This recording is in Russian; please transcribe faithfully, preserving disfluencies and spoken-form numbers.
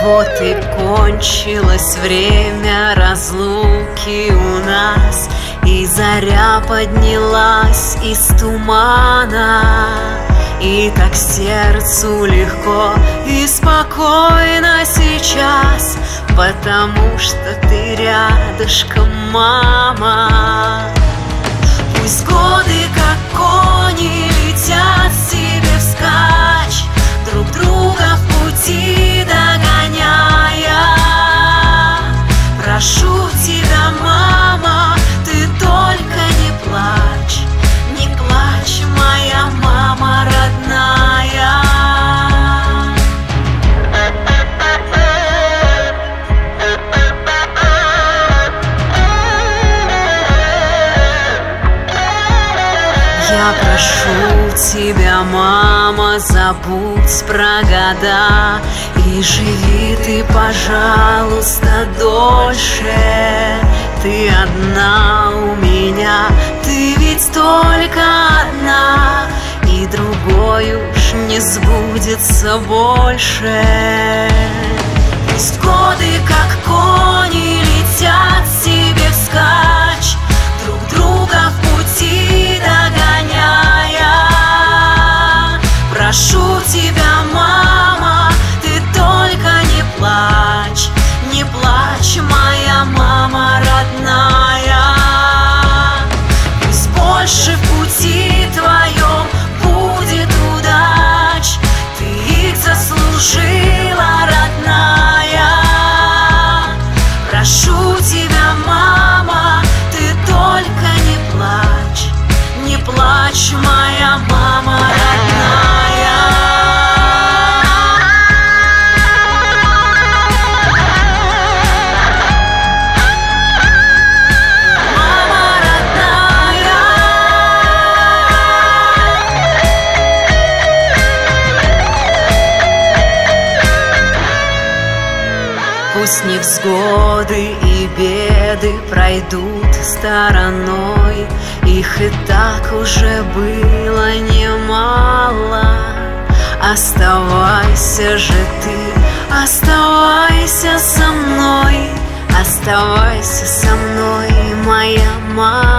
Вот и кончилось время разлуки у нас, и заря поднялась из тумана. И так сердцу легко и спокойно сейчас, потому что ты рядышком, мама. Пусть годы, как кони, летят себе вскачь, друг друга в пути догоняя. Прошу тебя, мама, ты только не плачь, не плачь, моя мама родная. Я прошу тебя, мама, забудь про года и живи ты, пожалуйста, дольше. Ты одна у меня, ты ведь только одна, и другой уж не сбудется больше. Пусть годы, как кони, летят себе вскачь, друг друга в пути догоняя. Прошу тебя, мама, ты только не плачь, не плачь, моя мама родная. Пусть больше в пути твоем будет удач, ты их заслужила, родная. Прошу тебя, мама, ты только не плачь, не плачь, моя мама родная. Пусть невзгоды и беды пройдут стороной, их и так уже было немало. Оставайся же ты, оставайся со мной, оставайся со мной, моя мама.